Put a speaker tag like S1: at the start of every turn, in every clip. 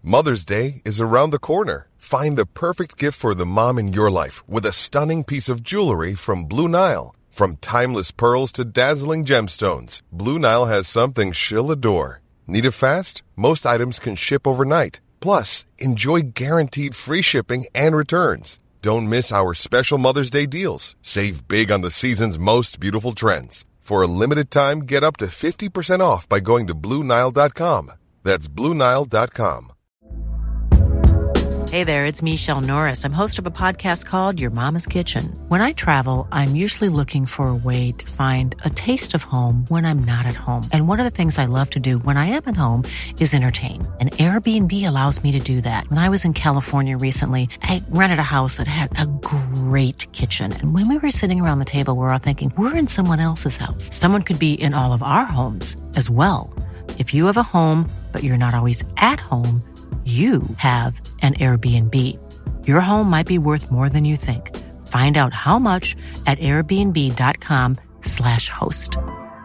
S1: Mother's Day is around the corner. Find the perfect gift for the mom in your life with a stunning piece of jewelry from Blue Nile. From timeless pearls to dazzling gemstones, Blue Nile has something she'll adore. Need it fast? Most items can ship overnight. Plus, enjoy guaranteed free shipping and returns. Don't miss our special Mother's Day deals. Save big on the season's most beautiful trends. For a limited time, get up to 50% off by going to BlueNile.com. That's BlueNile.com.
S2: Hey there, it's Michelle Norris. I'm host of a podcast called Your Mama's Kitchen. When I travel, I'm usually looking for a way to find a taste of home when I'm not at home. And one of the things I love to do when I am at home is entertain. And Airbnb allows me to do that. When I was in California recently, I rented a house that had a great kitchen. And when we were sitting around the table, we were all thinking, we're in someone else's house. Someone could be in all of our homes as well. If you have a home, but you're not always at home, you have an Airbnb. Your home might be worth more than you think. Find out how much at airbnb.com/host.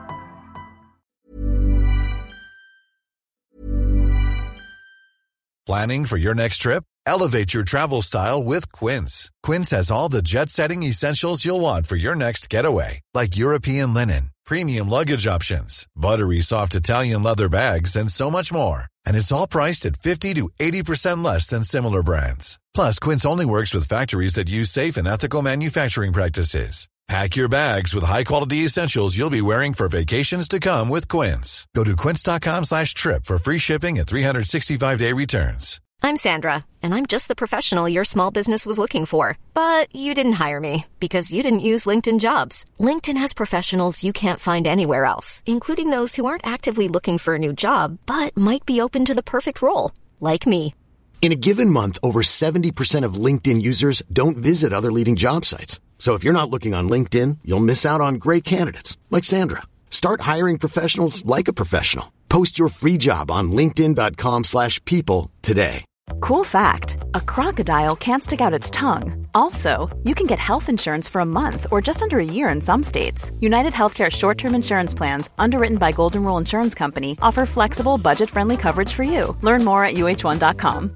S3: Planning for your next trip? Elevate your travel style with Quince. Quince has all the jet-setting essentials you'll want for your next getaway, like European linen, premium luggage options, buttery soft Italian leather bags, and so much more. And it's all priced at 50 to 80% less than similar brands. Plus, Quince only works with factories that use safe and ethical manufacturing practices. Pack your bags with high-quality essentials you'll be wearing for vacations to come with Quince. Go to quince.com/trip for free shipping and 365-day returns.
S4: I'm Sandra, and I'm just the professional your small business was looking for. But you didn't hire me because you didn't use LinkedIn Jobs. LinkedIn has professionals you can't find anywhere else, including those who aren't actively looking for a new job, but might be open to the perfect role, like me.
S5: In a given month, over 70% of LinkedIn users don't visit other leading job sites. So if you're not looking on LinkedIn, you'll miss out on great candidates like Sandra. Start hiring professionals like a professional. Post your free job on linkedin.com/people today.
S6: Cool fact, a crocodile can't stick out its tongue. Also, you can get health insurance for a month or just under a year in some states. United Healthcare short-term insurance plans, underwritten by Golden Rule Insurance Company, offer flexible, budget-friendly coverage for you. Learn more at uh1.com.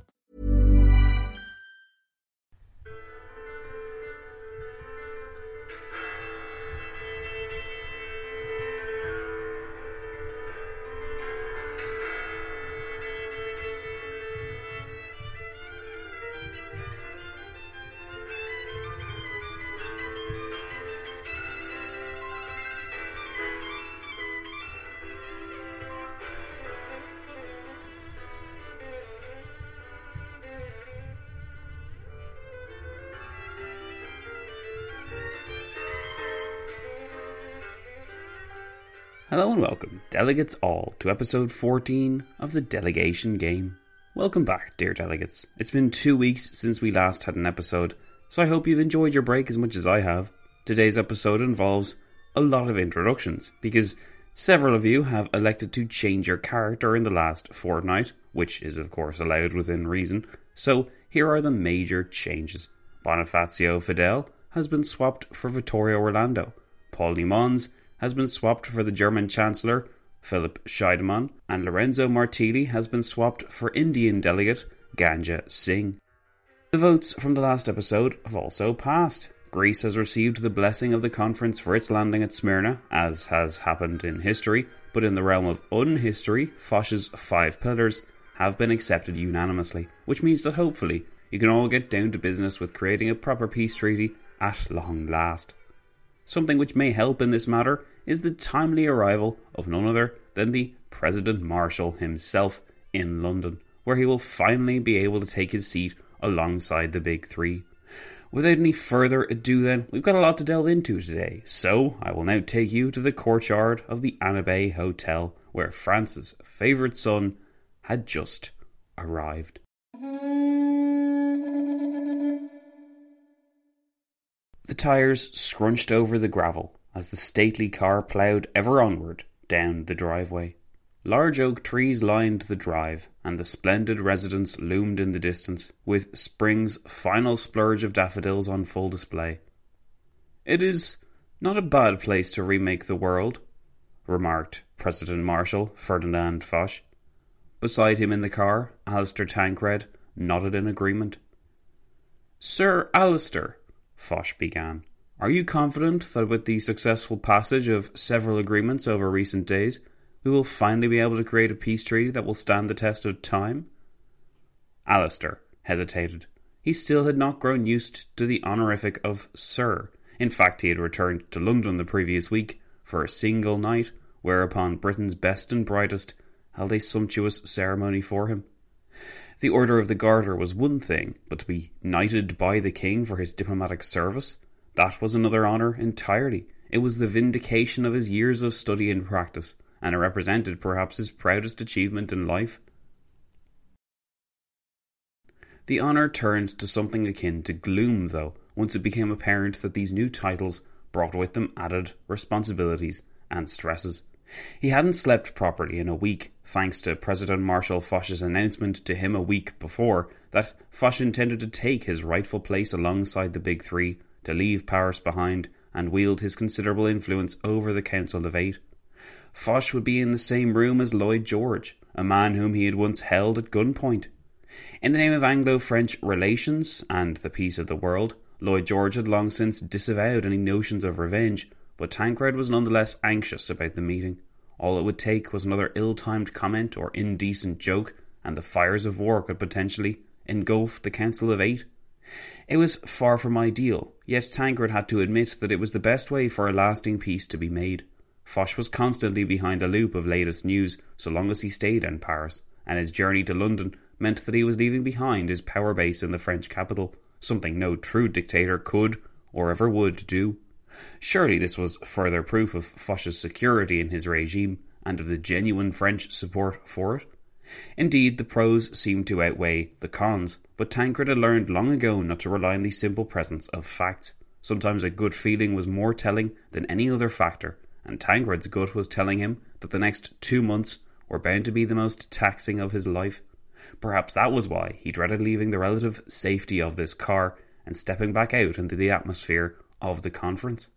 S7: Hello and welcome, delegates all, to episode 14 of the Delegation Game. Welcome back, dear delegates. It's been 2 weeks since we last had an episode, so I hope you've enjoyed your break as much as I have. Today's episode involves a lot of introductions, because several of you have elected to change your character in the last fortnight, which is of course allowed within reason, so here are the major changes. Bonifacio Fidel has been swapped for Vittorio Orlando. Paul Limons has been swapped for the German Chancellor, Philip Scheidemann, and Lorenzo Martilli has been swapped for Indian delegate, Ganja Singh. The votes from the last episode have also passed. Greece has received the blessing of the conference for its landing at Smyrna, as has happened in history, but in the realm of unhistory, Foch's 5 pillars have been accepted unanimously, which means that hopefully you can all get down to business with creating a proper peace treaty at long last. Something which may help in this matter is the timely arrival of none other than the President Marshal himself in London, where he will finally be able to take his seat alongside the big three. Without any further ado then, we've got a lot to delve into today, so I will now take you to the courtyard of the Annabay Hotel, where France's favourite son had just arrived. The tyres scrunched over the gravel as the stately car ploughed ever onward down the driveway. Large oak trees lined the drive, and the splendid residence loomed in the distance, with spring's final splurge of daffodils on full display. "It is not a bad place to remake the world," remarked President Marshal Ferdinand Foch. Beside him in the car, Alistair Tancred nodded in agreement. "Sir Alistair," Foch began, "are you confident that with the successful passage of several agreements over recent days, we will finally be able to create a peace treaty that will stand the test of time?" Alistair hesitated. He still had not grown used to the honorific of Sir. In fact, he had returned to London the previous week for a single night, whereupon Britain's best and brightest held a sumptuous ceremony for him. The Order of the Garter was one thing, but to be knighted by the King for his diplomatic service, that was another honour entirely. It was the vindication of his years of study and practice, and it represented perhaps his proudest achievement in life. The honour turned to something akin to gloom, though, once it became apparent that these new titles brought with them added responsibilities and stresses. He hadn't slept properly in a week, thanks to President Marshal Foch's announcement to him a week before that Foch intended to take his rightful place alongside the Big Three, to leave Paris behind and wield his considerable influence over the Council of Eight. Foch would be in the same room as Lloyd George, a man whom he had once held at gunpoint. In the name of Anglo-French relations and the peace of the world, Lloyd George had long since disavowed any notions of revenge, but Tancred was nonetheless anxious about the meeting. All it would take was another ill-timed comment or indecent joke, and the fires of war could potentially engulf the Council of Eight. It was far from ideal, yet Tancred had to admit that it was the best way for a lasting peace to be made. Foch was constantly behind the loop of latest news so long as he stayed in Paris, and his journey to London meant that he was leaving behind his power base in the French capital, something no true dictator could or ever would do. Surely this was further proof of Foch's security in his regime and of the genuine French support for it. Indeed, the pros seemed to outweigh the cons, but Tancred had learned long ago not to rely on the simple presence of facts. Sometimes a gut feeling was more telling than any other factor, and Tancred's gut was telling him that the next 2 months were bound to be the most taxing of his life. Perhaps that was why he dreaded leaving the relative safety of this car and stepping back out into the atmosphere of the conference.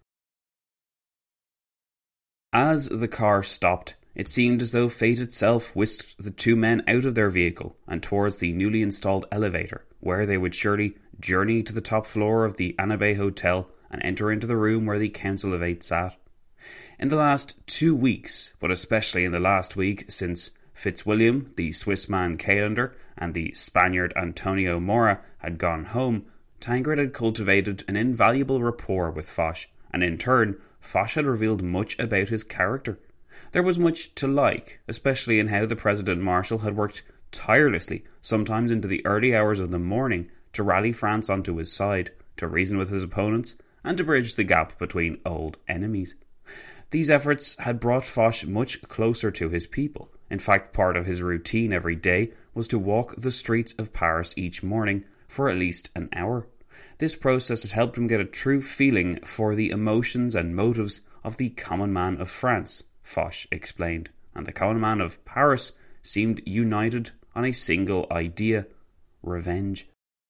S7: As the car stopped, it seemed as though fate itself whisked the two men out of their vehicle and towards the newly installed elevator, where they would surely journey to the top floor of the Annabay Hotel and enter into the room where the Council of Eight sat. In the last 2 weeks, but especially in the last week since Fitzwilliam, the Swiss man Callender, and the Spaniard Antonio Mora had gone home, Tancred had cultivated an invaluable rapport with Foch, and in turn, Foch had revealed much about his character. There was much to like, especially in how the President-Marshal had worked tirelessly, sometimes into the early hours of the morning, to rally France onto his side, to reason with his opponents, and to bridge the gap between old enemies. These efforts had brought Foch much closer to his people. In fact, part of his routine every day was to walk the streets of Paris each morning for at least an hour. This process had helped him get a true feeling for the emotions and motives of the common man of France, Foch explained, and the common man of Paris seemed united on a single idea: revenge.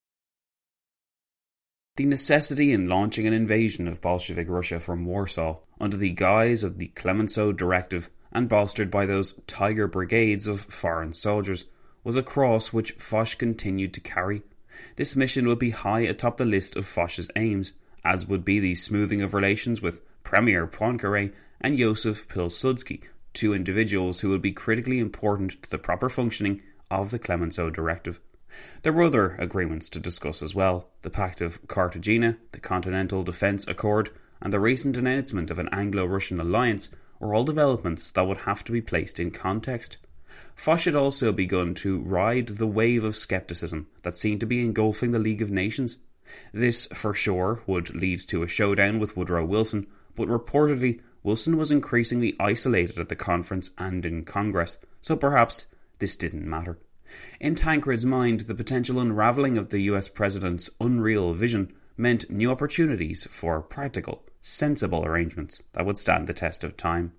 S7: The necessity in launching an invasion of Bolshevik Russia from Warsaw under the guise of the Clemenceau Directive and bolstered by those tiger brigades of foreign soldiers was a cross which Foch continued to carry. This mission would be high atop the list of Foch's aims, as would be the smoothing of relations with Premier Poincaré and Joseph Pilsudski, two individuals who would be critically important to the proper functioning of the Clemenceau Directive. There were other agreements to discuss as well: the Pact of Cartagena, the Continental Defence Accord, and the recent announcement of an Anglo-Russian alliance were all developments that would have to be placed in context. Foch had also begun to ride the wave of scepticism that seemed to be engulfing the League of Nations. This, for sure, would lead to a showdown with Woodrow Wilson, but reportedly Wilson was increasingly isolated at the conference and in Congress, so perhaps this didn't matter. In Tancred's mind, the potential unravelling of the US President's unreal vision meant new opportunities for practical, sensible arrangements that would stand the test of time.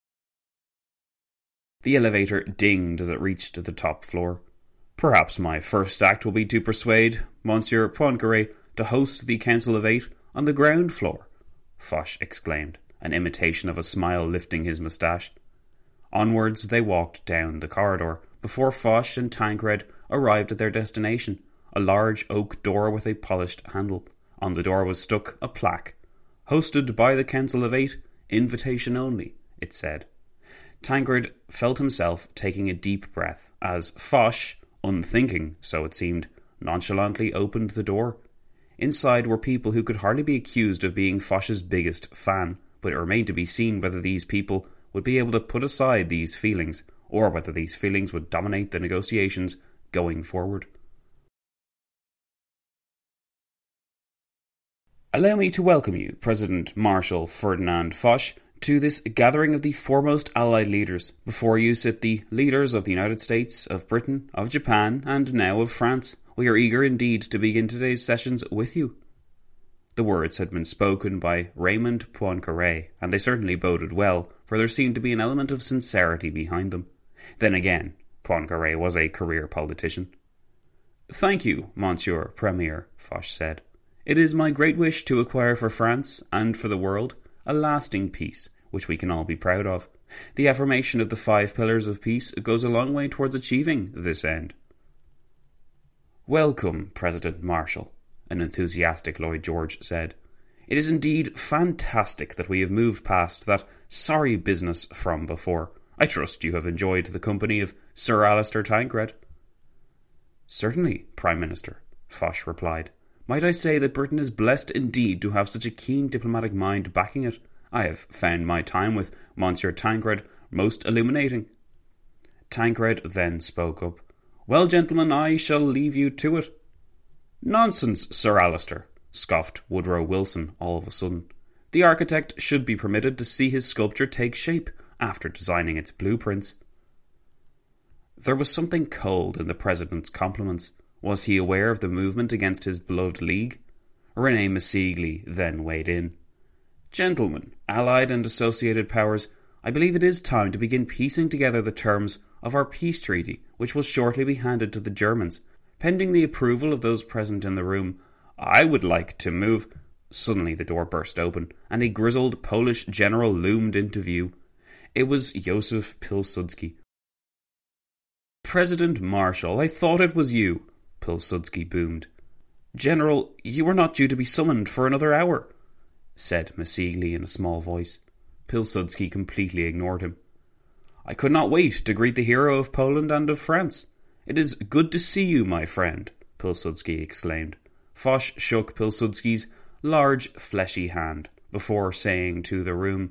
S7: The elevator dinged as it reached the top floor. "Perhaps my first act will be to persuade Monsieur Poincaré to host the Council of Eight on the ground floor," Foch exclaimed, an imitation of a smile lifting his moustache. Onwards they walked down the corridor, before Foch and Tancred arrived at their destination, a large oak door with a polished handle. On the door was stuck a plaque. "Hosted by the Council of Eight, invitation only," it said. Tancred felt himself taking a deep breath as Foch, unthinking, so it seemed, nonchalantly opened the door. Inside were people who could hardly be accused of being Foch's biggest fan, but it remained to be seen whether these people would be able to put aside these feelings, or whether these feelings would dominate the negotiations going forward. Allow me to welcome you, President Marshal Ferdinand Foch, to this gathering of the foremost Allied leaders. Before you sit the leaders of the United States, of Britain, of Japan, and now of France. We are eager indeed to begin today's sessions with you. The words had been spoken by Raymond Poincaré, and they certainly boded well, for there seemed to be an element of sincerity behind them. Then again, Poincaré was a career politician. "Thank you, Monsieur Premier," Foch said. "It is my great wish to acquire for France, and for the world, a lasting peace, which we can all be proud of. The affirmation of the 5 pillars of peace goes a long way towards achieving this end." "Welcome, President Marshal," an enthusiastic Lloyd George said. "It is indeed fantastic that we have moved past that sorry business from before. I trust you have enjoyed the company of Sir Alister Tancred." "Certainly, Prime Minister," Foch replied. "Might I say that Britain is blessed indeed to have such a keen diplomatic mind backing it? I have found my time with Monsieur Tancred most illuminating." Tancred then spoke up. "Well, gentlemen, I shall leave you to it." "Nonsense, Sir Alister," scoffed Woodrow Wilson all of a sudden. "The architect should be permitted to see his sculpture take shape after designing its blueprints." There was something cold in the President's compliments. Was he aware of the movement against his beloved League? René Massigli then weighed in. "Gentlemen, Allied and associated powers, I believe it is time to begin piecing together the terms of our peace treaty, which will shortly be handed to the Germans. Pending the approval of those present in the room, I would like to move—" Suddenly the door burst open, and a grizzled Polish general loomed into view. It was Józef Pilsudski. "President Marshal, I thought it was you," Pilsudski boomed. "General, you are not due to be summoned for another hour," said Massigli in a small voice. Pilsudski completely ignored him. "I could not wait to greet the hero of Poland and of France. It is good to see you, my friend," Pilsudski exclaimed. Foch shook Pilsudski's large, fleshy hand before saying to the room,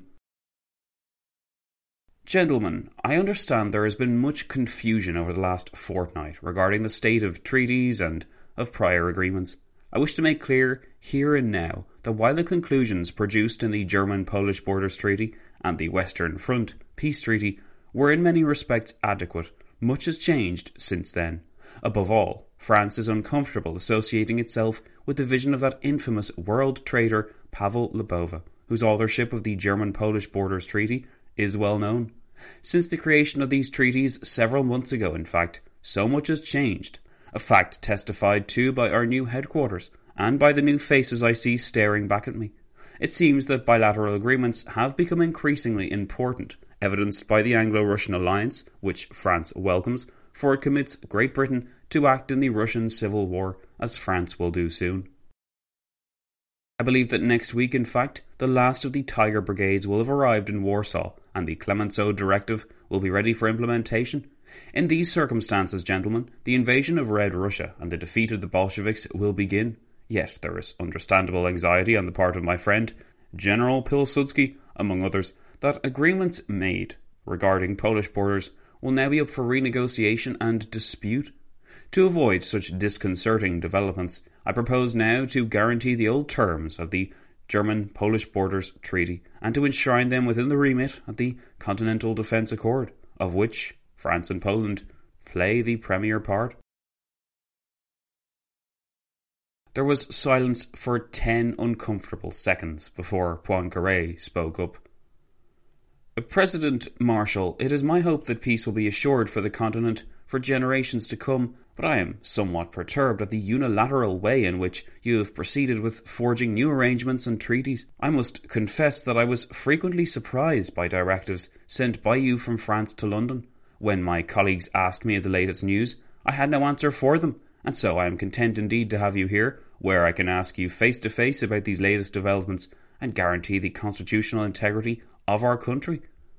S7: "Gentlemen, I understand there has been much confusion over the last fortnight regarding the state of treaties and of prior agreements. I wish to make clear here and now that while the conclusions produced in the German-Polish Borders Treaty and the Western Front Peace Treaty were in many respects adequate, much has changed since then. Above all, France is uncomfortable associating itself with the vision of that infamous world traitor Pavel Lubova, whose authorship of the German-Polish Borders Treaty is well known. Since the creation of these treaties several months ago, in fact, so much has changed, a fact testified to by our new headquarters and by the new faces I see staring back at me. It seems that bilateral agreements have become increasingly important, evidenced by the Anglo-Russian alliance, which France welcomes, for it commits Great Britain to act in the Russian Civil War, as France will do soon. I believe that next week, in fact, the last of the Tiger Brigades will have arrived in Warsaw, and the Clemenceau Directive will be ready for implementation. In these circumstances, gentlemen, the invasion of Red Russia and the defeat of the Bolsheviks will begin. Yet there is understandable anxiety on the part of my friend, General Pilsudski, among others, that agreements made regarding Polish borders will now be up for renegotiation and dispute. To avoid such disconcerting developments, I propose now to guarantee the old terms of the German-Polish Borders Treaty and to enshrine them within the remit of the Continental Defence Accord, of which France and Poland play the premier part. There was silence for 10 uncomfortable seconds before Poincaré spoke up. President Marshal, it is my hope that peace will be assured for the continent for generations to come, but I am somewhat perturbed at the unilateral way in which you have proceeded with forging new arrangements and treaties. I must confess that I was frequently surprised by directives sent by you from France to London. When my colleagues asked me of the latest news, I had no answer for them, and so I am content indeed to have you here, where I can ask you face to face about these latest developments and guarantee the constitutional integrity of our country."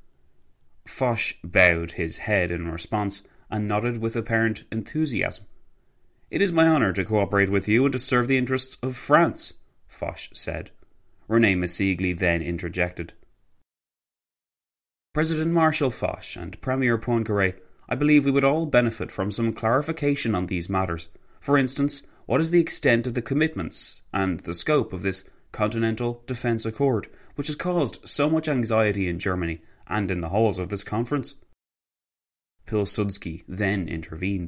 S7: Foch bowed his head in response and nodded with apparent enthusiasm. "It is my honour to cooperate with you and to serve the interests of France," Foch said. René Massigli then interjected. "President Marshal Foch and Premier Poincaré, I believe we would all benefit from some clarification on these matters. For instance, what is the extent of the commitments and the scope of this Continental Defence Accord, which has caused so much anxiety in Germany and in the halls of this conference?" Pilsudski then intervened.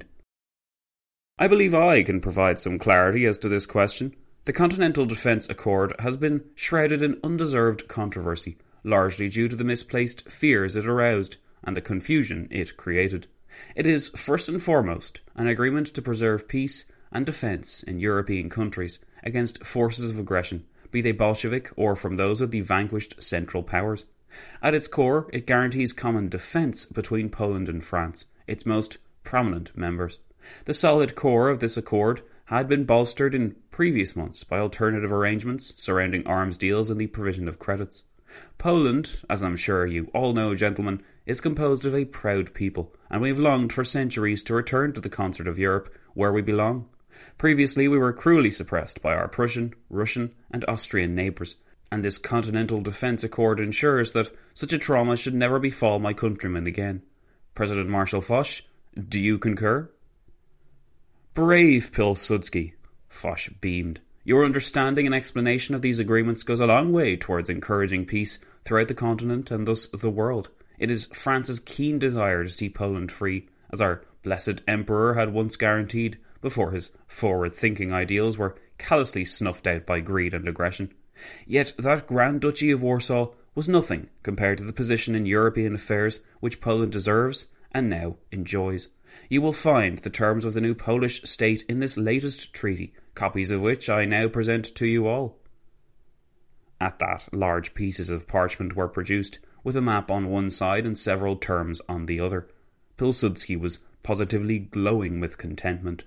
S7: "I believe I can provide some clarity as to this question. The Continental Defence Accord has been shrouded in undeserved controversy, largely due to the misplaced fears it aroused and the confusion it created. It is, first and foremost, an agreement to preserve peace and defence in European countries against forces of aggression, be they Bolshevik or from those of the vanquished Central Powers. At its core, it guarantees common defence between Poland and France, its most prominent members. The solid core of this accord had been bolstered in previous months by alternative arrangements surrounding arms deals and the provision of credits. Poland, as I'm sure you all know, gentlemen, is composed of a proud people, and we have longed for centuries to return to the concert of Europe, where we belong. Previously we were cruelly suppressed by our Prussian, Russian and Austrian neighbours, and this Continental Defence Accord ensures that such a trauma should never befall my countrymen again. President Marshal Foch, do you concur?" "Brave Pilsudski," Foch beamed. "Your understanding and explanation of these agreements goes a long way towards encouraging peace throughout the continent and thus the world. It is France's keen desire to see Poland free, as our blessed Emperor had once guaranteed, before his forward-thinking ideals were callously snuffed out by greed and aggression. Yet that Grand Duchy of Warsaw was nothing compared to the position in European affairs which Poland deserves and now enjoys. You will find the terms of the new Polish state in this latest treaty, copies of which I now present to you all." At that, large pieces of parchment were produced, with a map on one side and several terms on the other. Pilsudski was positively glowing with contentment.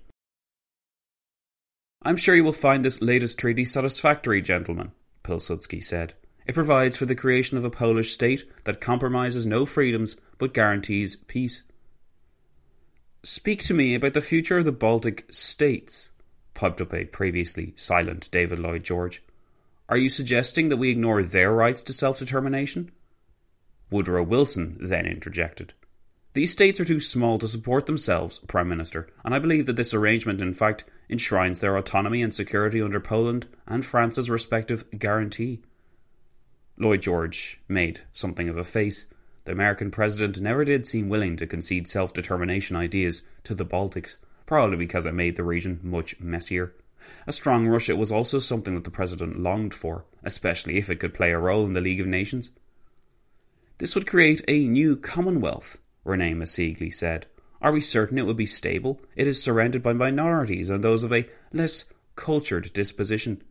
S7: "I'm sure you will find this latest treaty satisfactory, gentlemen," Pilsudski said. "It provides for the creation of a Polish state that compromises no freedoms but guarantees peace." "Speak to me about the future of the Baltic states," piped up a previously silent David Lloyd George. "Are you suggesting that we ignore their rights to self-determination?" Woodrow Wilson then interjected. "These states are too small to support themselves, Prime Minister, and I believe that this arrangement in fact enshrines their autonomy and security under Poland and France's respective guarantee." Lloyd George made something of a face. The American president never did seem willing to concede self-determination ideas to the Baltics, probably because it made the region much messier. A strong Russia was also something that the president longed for, especially if it could play a role in the League of Nations. "This would create a new Commonwealth," René Massigli said. "Are we certain it will be stable? It is surrounded by minorities and those of a less cultured disposition."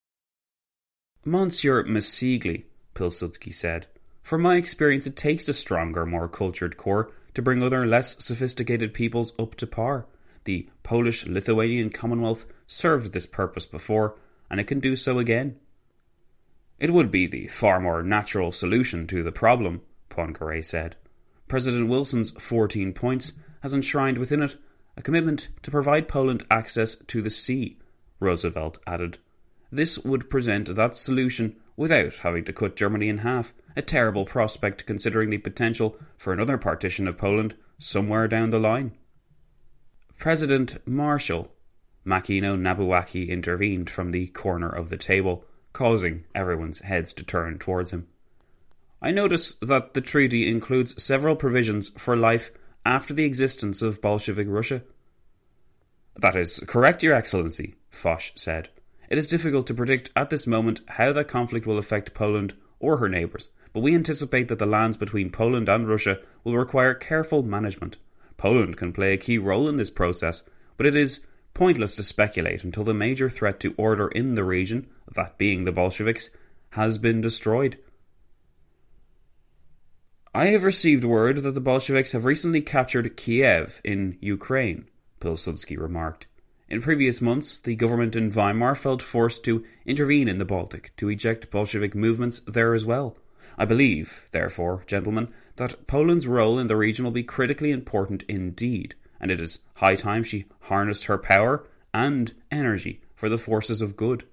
S7: "Monsieur Massigli," Pilsudski said, "from my experience it takes a stronger, more cultured core to bring other less sophisticated peoples up to par. The Polish-Lithuanian Commonwealth served this purpose before, and it can do so again." "It would be the far more natural solution to the problem," Poincaré said. "President Wilson's 14 points has enshrined within it a commitment to provide Poland access to the sea," Roosevelt added. "This would present that solution without having to cut Germany in half, a terrible prospect considering the potential for another partition of Poland somewhere down the line." "President Marshal," Makino Nabuaki intervened from the corner of the table, causing everyone's heads to turn towards him. "I notice that the treaty includes several provisions for life after the existence of Bolshevik Russia." "That is correct, Your Excellency," Foch said. "It is difficult to predict at this moment how that conflict will affect Poland or her neighbours, but we anticipate that the lands between Poland and Russia will require careful management. Poland can play a key role in this process, but it is pointless to speculate until the major threat to order in the region, that being the Bolsheviks, has been destroyed." I have received word that the Bolsheviks have recently captured Kiev in Ukraine, Pilsudski remarked. In previous months, the government in Weimar felt forced to intervene in the Baltic to eject Bolshevik movements there as well. I believe, therefore, gentlemen, that Poland's role in the region will be critically important indeed, and it is high time she harnessed her power and energy for the forces of good.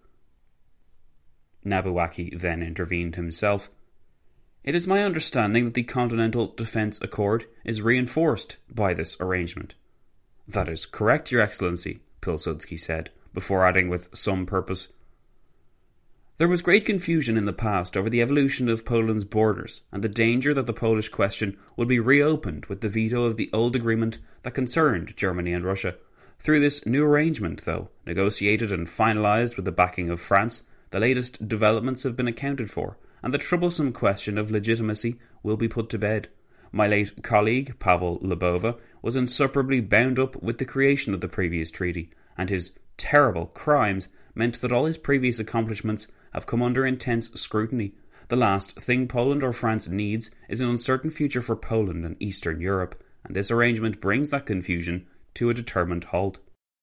S7: Nabuaki then intervened himself. It is my understanding that the Continental Defence Accord is reinforced by this arrangement. That is correct, Your Excellency, Pilsudski said, before adding with some purpose. There was great confusion in the past over the evolution of Poland's borders and the danger that the Polish question would be reopened with the veto of the old agreement that concerned Germany and Russia. Through this new arrangement, though, negotiated and finalised with the backing of France, the latest developments have been accounted for, and the troublesome question of legitimacy will be put to bed. My late colleague, Pavel Lubova, was inseparably bound up with the creation of the previous treaty, and his terrible crimes meant that all his previous accomplishments have come under intense scrutiny. The last thing Poland or France needs is an uncertain future for Poland and Eastern Europe, and this arrangement brings that confusion to a determined halt.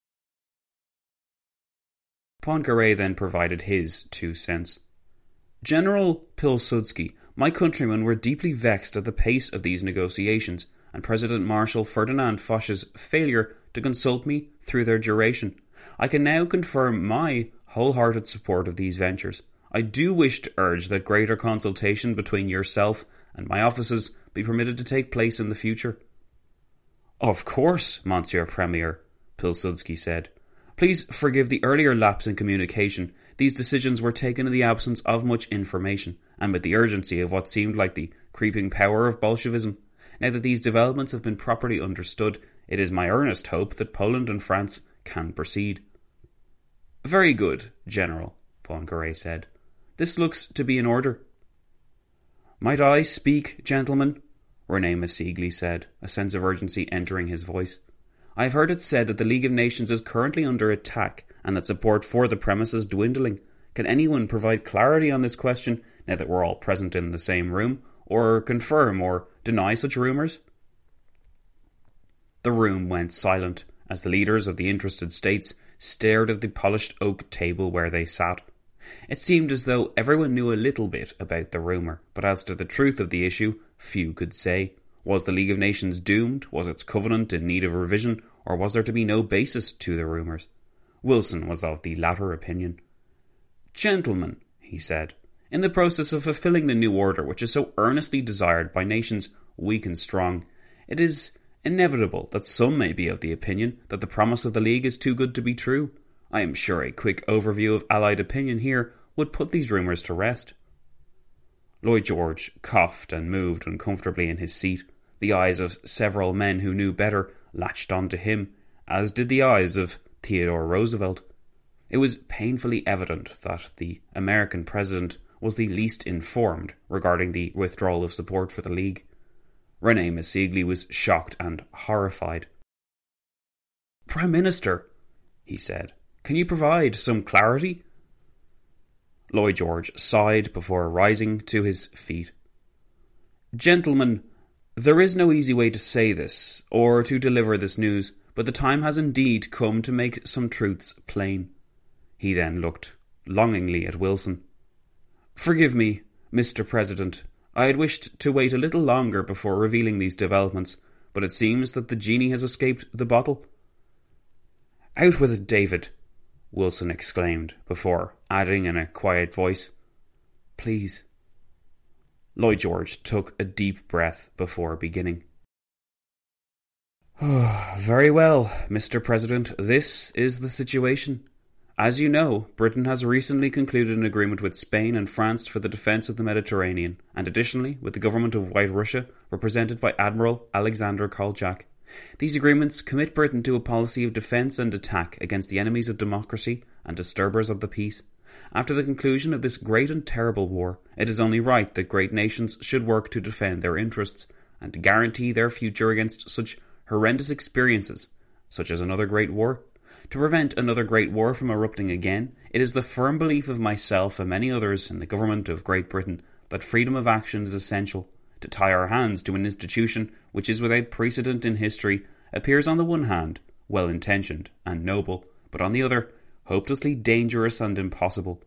S7: Poincaré then provided his 2 cents. General Pilsudski, my countrymen were deeply vexed at the pace of these negotiations, and President Marshal Ferdinand Foch's failure to consult me through their duration. I can now confirm my wholehearted support of these ventures. I do wish to urge that greater consultation between yourself and my offices be permitted to take place in the future. Of course, Monsieur Premier, Pilsudski said. Please forgive the earlier lapse in communication. These decisions were taken in the absence of much information, and with the urgency of what seemed like the creeping power of Bolshevism. Now that these developments have been properly understood, it is my earnest hope that Poland and France can proceed. Very good, General, Poincaré said. This looks to be in order. Might I speak, gentlemen? René Massigli said, a sense of urgency entering his voice. I have heard it said that the League of Nations is currently under attack and that support for the premise is dwindling. Can anyone provide clarity on this question now that we're all present in the same room, or confirm or deny such rumours? The room went silent as the leaders of the interested states stared at the polished oak table where they sat. It seemed as though everyone knew a little bit about the rumour, but as to the truth of the issue, few could say. Was the League of Nations doomed? Was its covenant in need of revision? Or was there to be no basis to the rumours? Wilson was of the latter opinion. Gentlemen, he said, in the process of fulfilling the new order which is so earnestly desired by nations weak and strong, it is inevitable that some may be of the opinion that the promise of the League is too good to be true. I am sure a quick overview of Allied opinion here would put these rumours to rest. Lloyd George coughed and moved uncomfortably in his seat. The eyes of several men who knew better latched onto him, as did the eyes of Theodore Roosevelt. It was painfully evident that the American president was the least informed regarding the withdrawal of support for the League. René Massigli was shocked and horrified. Prime Minister, he said, can you provide some clarity? Lloyd George sighed before rising to his feet. Gentlemen, there is no easy way to say this, or to deliver this news, but the time has indeed come to make some truths plain. He then looked longingly at Wilson. Forgive me, Mr. President. I had wished to wait a little longer before revealing these developments, but it seems that the genie has escaped the bottle. Out with it, David, Wilson exclaimed, before adding in a quiet voice, Please. Lloyd George took a deep breath before beginning. Very well, Mr. President, this is the situation. As you know, Britain has recently concluded an agreement with Spain and France for the defence of the Mediterranean, and additionally with the government of White Russia, represented by Admiral Alexander Kolchak. These agreements commit Britain to a policy of defence and attack against the enemies of democracy and disturbers of the peace. After the conclusion of this great and terrible war, it is only right that great nations should work to defend their interests and to guarantee their future against such horrendous experiences, such as another great war. To prevent another great war from erupting again, it is the firm belief of myself and many others in the government of Great Britain that freedom of action is essential. to tie our hands to an institution which is without precedent in history appears on the one hand well-intentioned and noble, but on the other hopelessly dangerous and impossible.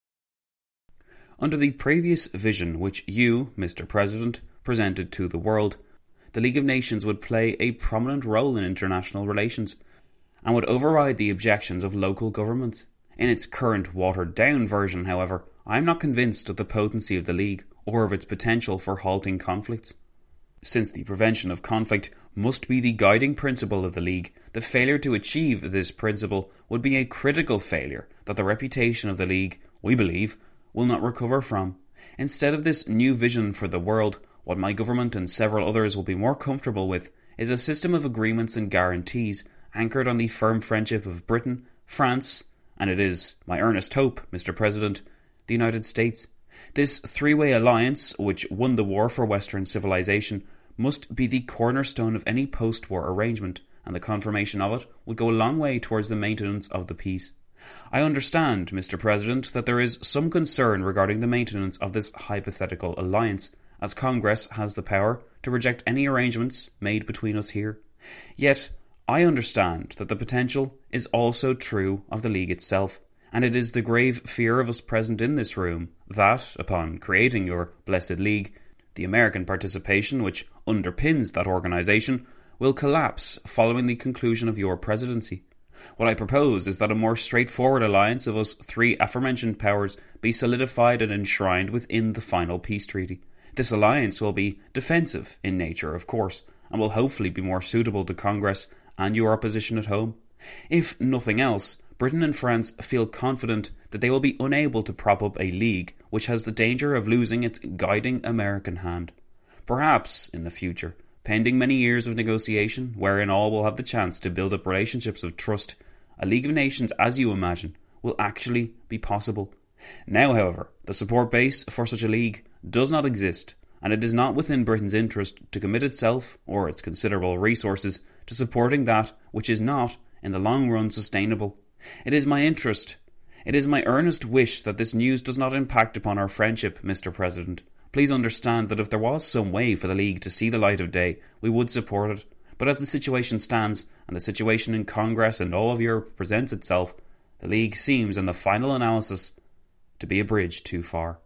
S7: Under the previous vision which you, Mr. President, presented to the world, the League of Nations would play a prominent role in international relations and would override the objections of local governments. In its current watered-down version, however, I am not convinced of the potency of the League or of its potential for halting conflicts. Since the prevention of conflict must be the guiding principle of the League, the failure to achieve this principle would be a critical failure that the reputation of the League, we believe, will not recover from. Instead of this new vision for the world, what my government and several others will be more comfortable with is a system of agreements and guarantees anchored on the firm friendship of Britain, France, and it is my earnest hope, Mr. President, the United States. This three-way alliance, which won the war for Western civilization, must be the cornerstone of any post-war arrangement, and the confirmation of it would go a long way towards the maintenance of the peace. I understand, Mr. President, that there is some concern regarding the maintenance of this hypothetical alliance, as Congress has the power to reject any arrangements made between us here. Yet, I understand that the potential is also true of the League itself, and it is the grave fear of us present in this room that, upon creating your blessed League, the American participation which underpins that organisation will collapse following the conclusion of your presidency. What I propose is that a more straightforward alliance of us three aforementioned powers be solidified and enshrined within the final peace treaty. This alliance will be defensive in nature, of course, and will hopefully be more suitable to Congress and your opposition at home. If nothing else, Britain and France feel confident that they will be unable to prop up a league which has the danger of losing its guiding American hand. Perhaps, in the future, pending many years of negotiation, wherein all will have the chance to build up relationships of trust, a League of Nations, as you imagine, will actually be possible. Now, however, the support base for such a league does not exist, and it is not within Britain's interest to commit itself, or its considerable resources, to supporting that which is not, in the long run, sustainable. It is my interest, it is my earnest wish that this news does not impact upon our friendship, Mr. President. Please understand that if there was some way for the League to see the light of day, we would support it. But as the situation stands, and the situation in Congress and all of Europe presents itself, the League seems, in the final analysis, to be a bridge too far.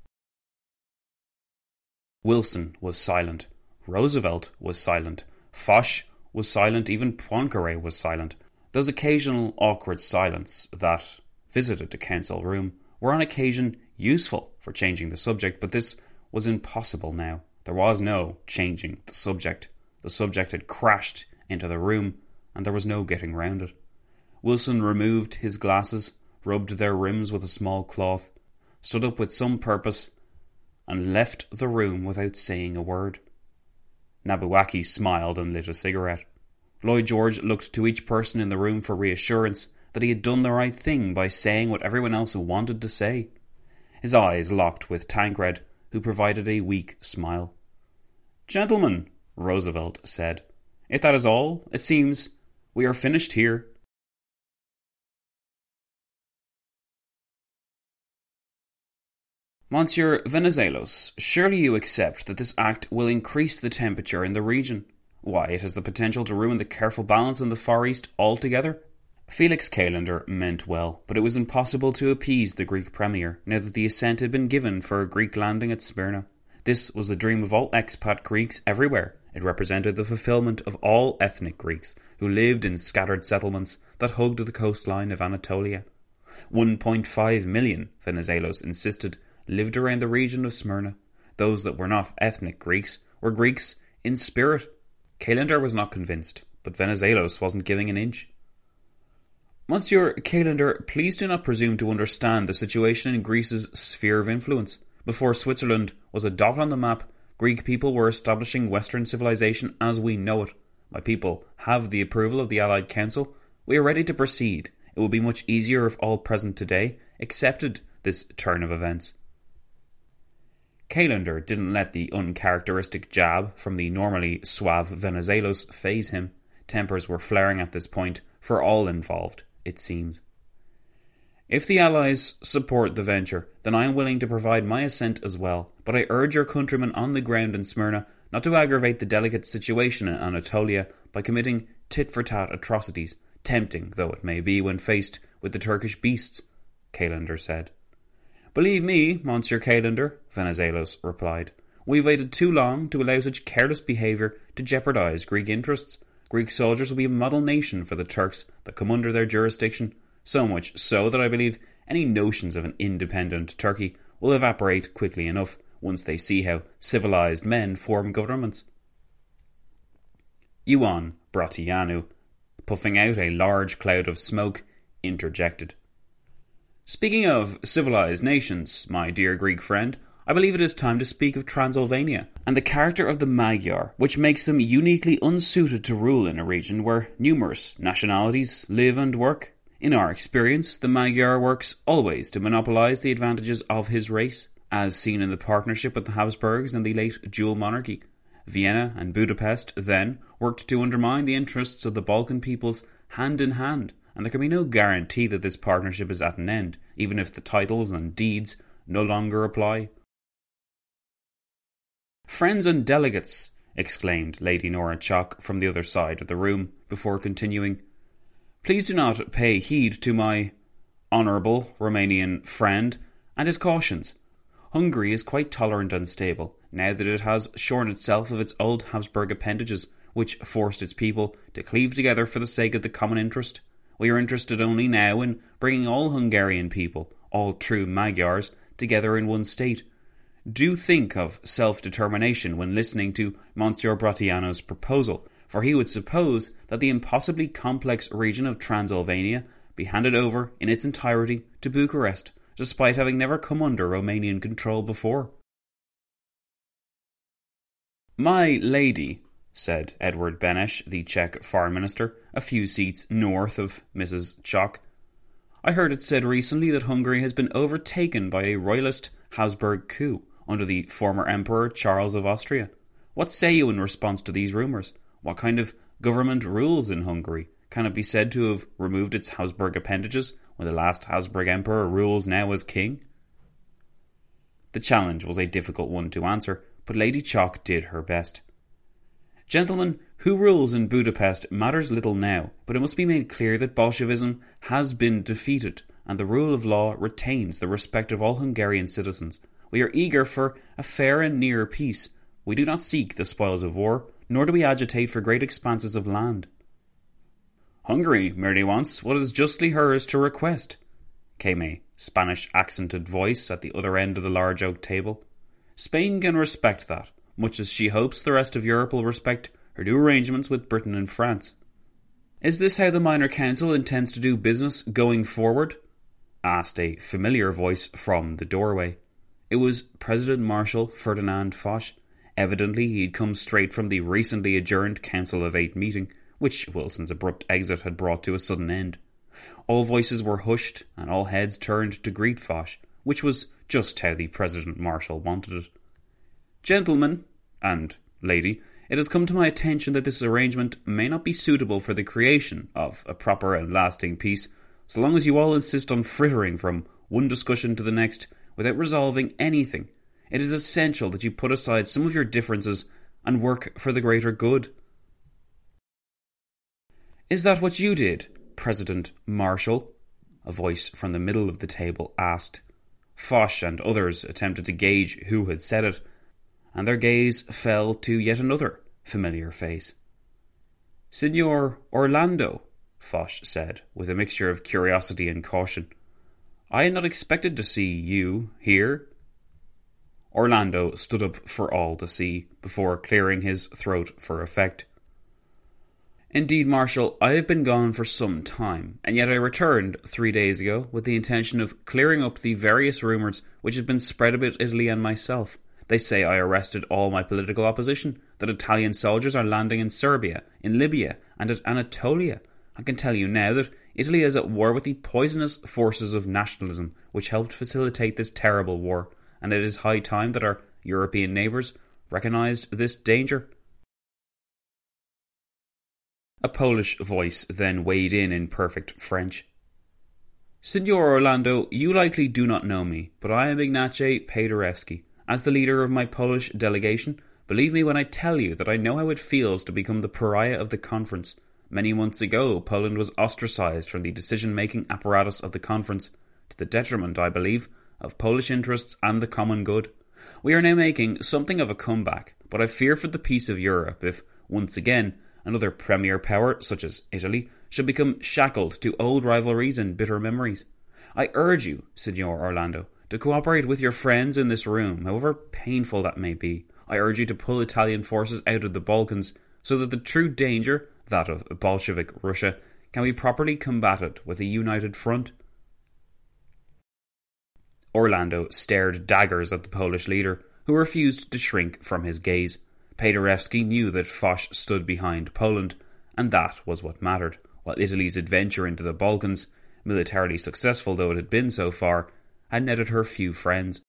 S7: Wilson was silent. Roosevelt was silent. Foch was silent. Even Poincaré was silent. Those occasional awkward silence that visited the council room were on occasion useful for changing the subject, but this was impossible now. There was no changing the subject. The subject had crashed into the room, and there was no getting round it. Wilson removed his glasses, rubbed their rims with a small cloth, stood up with some purpose, and left the room without saying a word. Nabowaki smiled and lit a cigarette. Lloyd George looked to each person in the room for reassurance that he had done the right thing by saying what everyone else wanted to say. His eyes locked with Tancred, who provided a weak smile. "Gentlemen," Roosevelt said, "if that is all, it seems we are finished here." Monsieur Venizelos, surely you accept that this act will increase the temperature in the region? Why, it has the potential to ruin the careful balance in the Far East altogether. Felix Callender meant well, but it was impossible to appease the Greek premier now that the assent had been given for a Greek landing at Smyrna. This was the dream of all expat Greeks everywhere. It represented the fulfillment of all ethnic Greeks who lived in scattered settlements that hugged the coastline of Anatolia. 1.5 million, Venizelos insisted, lived around the region of Smyrna. Those that were not ethnic Greeks were Greeks in spirit. Callender was not convinced, but Venizelos wasn't giving an inch. "Monsieur Callender, please do not presume to understand the situation in Greece's sphere of influence. Before Switzerland was a dot on the map, Greek people were establishing Western civilization as we know it. My people have the approval of the Allied Council. We are ready to proceed. It will be much easier if all present today accepted this turn of events." Callender didn't let the uncharacteristic jab from the normally suave Venizelos faze him. Tempers were flaring at this point for all involved, it seems. If the Allies support the venture, then I am willing to provide my assent as well, but I urge your countrymen on the ground in Smyrna not to aggravate the delicate situation in Anatolia by committing tit-for-tat atrocities, tempting though it may be when faced with the Turkish beasts, Calander said. Believe me, Monsieur Calander, Venizelos replied, we've waited too long to allow such careless behaviour to jeopardise Greek interests. Greek soldiers will be a model nation for the Turks that come under their jurisdiction, so much so that I believe any notions of an independent Turkey will evaporate quickly enough once they see how civilised men form governments. Ioan Brătianu, puffing out a large cloud of smoke, interjected. Speaking of civilised nations, my dear Greek friend, I believe it is time to speak of Transylvania and the character of the Magyar, which makes them uniquely unsuited to rule in a region where numerous nationalities live and work. In our experience, the Magyar works always to monopolise the advantages of his race, as seen in the partnership with the Habsburgs and the late dual monarchy. Vienna and Budapest, then, worked to undermine the interests of the Balkan peoples hand in hand, and there can be no guarantee that this partnership is at an end, even if the titles and deeds no longer apply. Friends and delegates, exclaimed Lady Nora Chalk from the other side of the room, before continuing, please do not pay heed to my honourable Romanian friend and his cautions. Hungary is quite tolerant and stable, now that it has shorn itself of its old Habsburg appendages, which forced its people to cleave together for the sake of the common interest. We are interested only now in bringing all Hungarian people, all true Magyars, together in one state. Do think of self-determination when listening to Monsieur Brătianu's proposal, for he would suppose that the impossibly complex region of Transylvania be handed over in its entirety to Bucharest, despite having never come under Romanian control before. My lady, said Edward Benesch, the Czech foreign minister, a few seats north of Mrs. Chalk, I heard it said recently that Hungary has been overtaken by a royalist Habsburg coup under the former Emperor Charles of Austria. What say you in response to these rumours? What kind of government rules in Hungary? Can it be said to have removed its Habsburg appendages when the last Habsburg emperor rules now as king? The challenge was a difficult one to answer, but Lady Chalk did her best. Gentlemen, who rules in Budapest matters little now, but it must be made clear that Bolshevism has been defeated, and the rule of law retains the respect of all Hungarian citizens. We are eager for a fair and near peace. We do not seek the spoils of war, nor do we agitate for great expanses of land. Hungary merely wants what is justly hers to request, came a Spanish-accented voice at the other end of the large oak table. Spain can respect that, much as she hopes the rest of Europe will respect her new arrangements with Britain and France. Is this how the Minor Council intends to do business going forward? Asked a familiar voice from the doorway. It was President Marshal Ferdinand Foch. Evidently he'd come straight from the recently adjourned Council of Eight meeting, which Wilson's abrupt exit had brought to a sudden end. All voices were hushed, and all heads turned to greet Foch, which was just how the President-Marshal wanted it. Gentlemen, and lady, it has come to my attention that this arrangement may not be suitable for the creation of a proper and lasting peace, so long as you all insist on frittering from one discussion to the next without resolving anything. It is essential that you put aside some of your differences and work for the greater good. Is that what you did, President Marshal? A voice from the middle of the table asked. Foch and others attempted to gauge who had said it, and their gaze fell to yet another familiar face. Signor Orlando, Foch said, with a mixture of curiosity and caution. I had not expected to see you here. Orlando stood up for all to see, before clearing his throat for effect. Indeed, Marshal, I have been gone for some time, and yet I returned 3 days ago with the intention of clearing up the various rumours which have been spread about Italy and myself. They say I arrested all my political opposition, that Italian soldiers are landing in Serbia, in Libya, and at Anatolia. I can tell you now that Italy is at war with the poisonous forces of nationalism which helped facilitate this terrible war, and it is high time that our European neighbours recognised this danger. A Polish voice then weighed in perfect French. Signor Orlando, you likely do not know me, but I am Ignacy Paderewski. As the leader of my Polish delegation, believe me when I tell you that I know how it feels to become the pariah of the conference. Many months ago, Poland was ostracized from the decision-making apparatus of the conference, to the detriment, I believe, of Polish interests and the common good. We are now making something of a comeback, but I fear for the peace of Europe if, once again, another premier power, such as Italy, should become shackled to old rivalries and bitter memories. I urge you, Signor Orlando, to cooperate with your friends in this room, however painful that may be. I urge you to pull Italian forces out of the Balkans, so that the true danger, that of Bolshevik Russia, can be properly combated with a united front. Orlando stared daggers at the Polish leader, who refused to shrink from his gaze. Paderewski knew that Foch stood behind Poland, and that was what mattered, while Italy's adventure into the Balkans, militarily successful though it had been so far, had netted her few friends.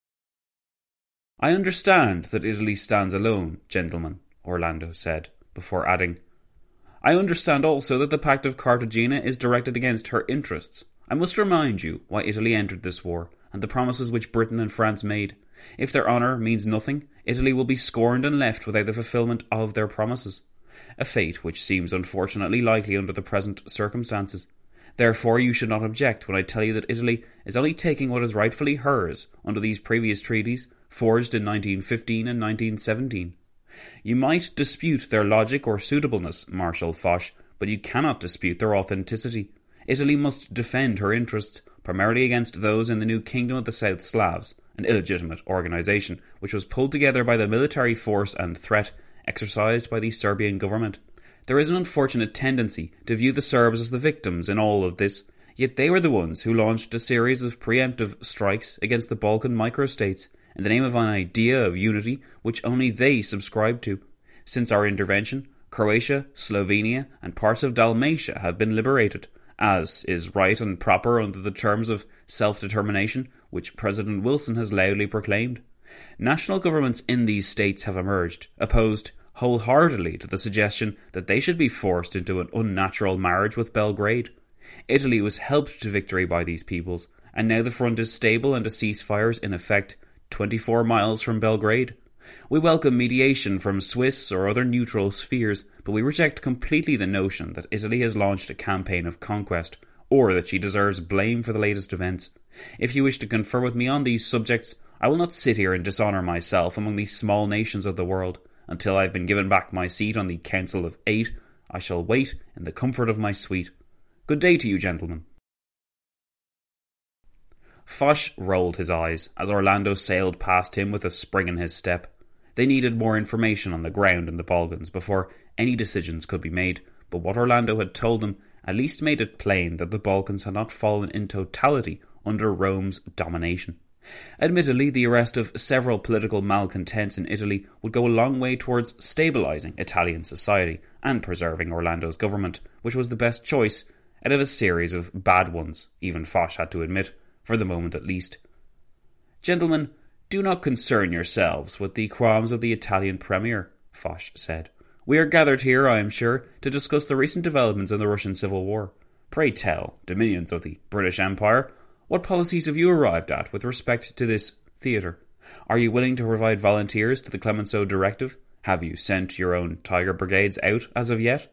S7: I understand that Italy stands alone, gentlemen, Orlando said, before adding, I understand also that the Pact of Cartagena is directed against her interests. I must remind you why Italy entered this war, and the promises which Britain and France made. If their honour means nothing, Italy will be scorned and left without the fulfilment of their promises, a fate which seems unfortunately likely under the present circumstances. Therefore you should not object when I tell you that Italy is only taking what is rightfully hers under these previous treaties, forged in 1915 and 1917. You might dispute their logic or suitableness, Marshal Foch, but you cannot dispute their authenticity. Italy must defend her interests, primarily against those in the new Kingdom of the South Slavs, an illegitimate organisation which was pulled together by the military force and threat exercised by the Serbian government. There is an unfortunate tendency to view the Serbs as the victims in all of this, yet they were the ones who launched a series of preemptive strikes against the Balkan microstates in the name of an idea of unity which only they subscribed to. Since our intervention, Croatia, Slovenia and parts of Dalmatia have been liberated, as is right and proper under the terms of self-determination which President Wilson has loudly proclaimed. National governments in these states have emerged, opposed wholeheartedly to the suggestion that they should be forced into an unnatural marriage with Belgrade. Italy was helped to victory by these peoples, and now the front is stable and a ceasefire is in effect 24 miles from Belgrade. We welcome mediation from Swiss or other neutral spheres, but we reject completely the notion that Italy has launched a campaign of conquest, or that she deserves blame for the latest events. If you wish to confer with me on these subjects, I will not sit here and dishonour myself among these small nations of the world. Until I have been given back my seat on the Council of 8, I shall wait in the comfort of my suite. Good day to you, gentlemen. Foch rolled his eyes as Orlando sailed past him with a spring in his step. They needed more information on the ground in the Balkans before any decisions could be made, but what Orlando had told them at least made it plain that the Balkans had not fallen in totality under Rome's domination. Admittedly, the arrest of several political malcontents in Italy would go a long way towards stabilising Italian society and preserving Orlando's government, which was the best choice out of a series of bad ones, even Foch had to admit, for the moment at least. Gentlemen, do not concern yourselves with the qualms of the Italian Premier, Foch said. We are gathered here, I am sure, to discuss the recent developments in the Russian Civil War. Pray tell, dominions of the British Empire, what policies have you arrived at with respect to this theatre? Are you willing to provide volunteers to the Clemenceau Directive? Have you sent your own Tiger Brigades out as of yet?